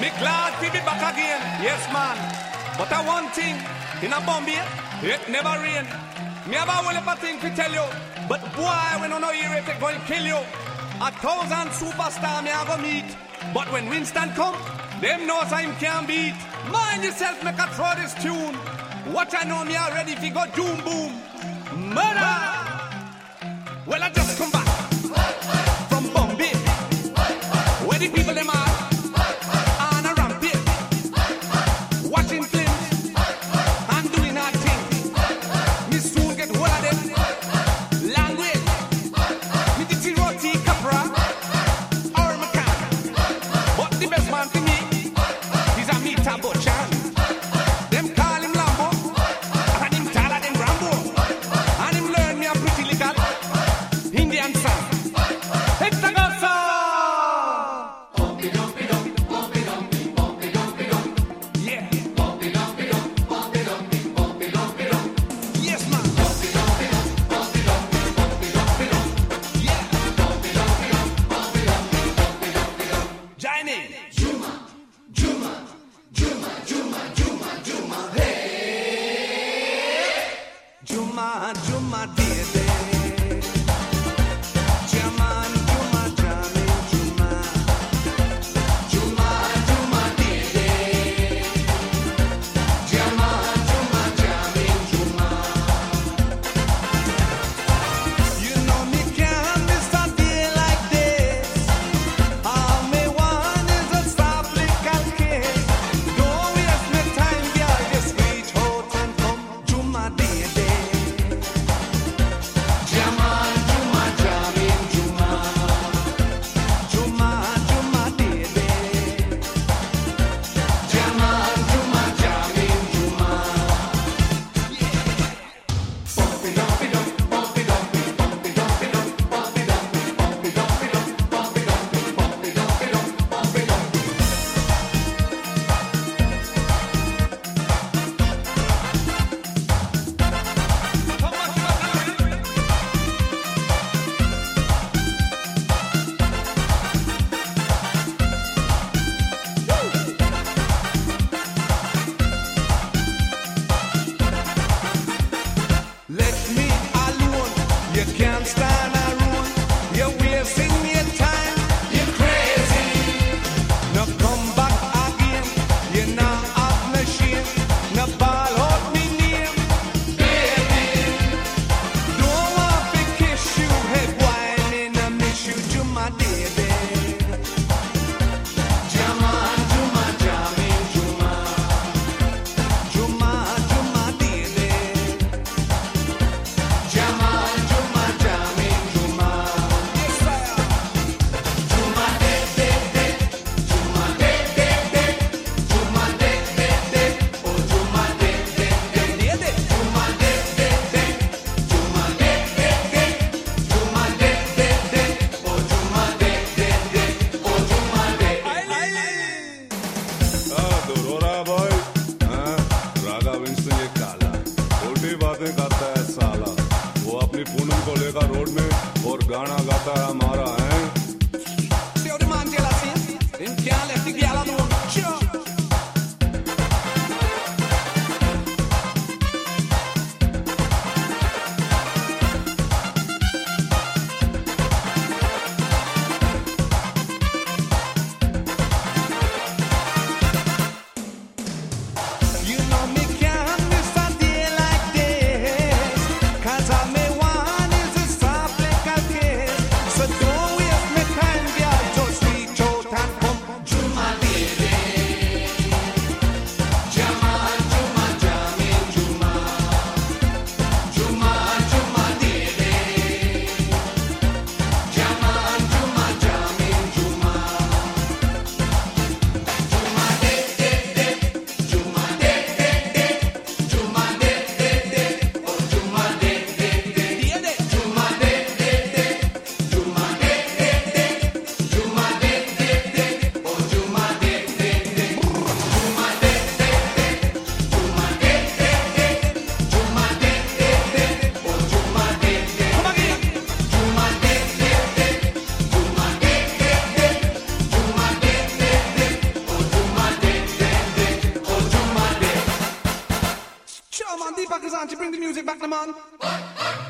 Me glad to be back again, yes man. But I one thing, in a Bombay, it never rain. Me have a whole heap of thing to tell you, but boy, when I know you it going kill you. 1,000 superstar me I go meet, but when Winston come, them knows him can't beat. Mind yourself, make a throw this tune. What I know me already if you go doom boom. Murder! Well I just come back from Bombay, where the people them are. So man.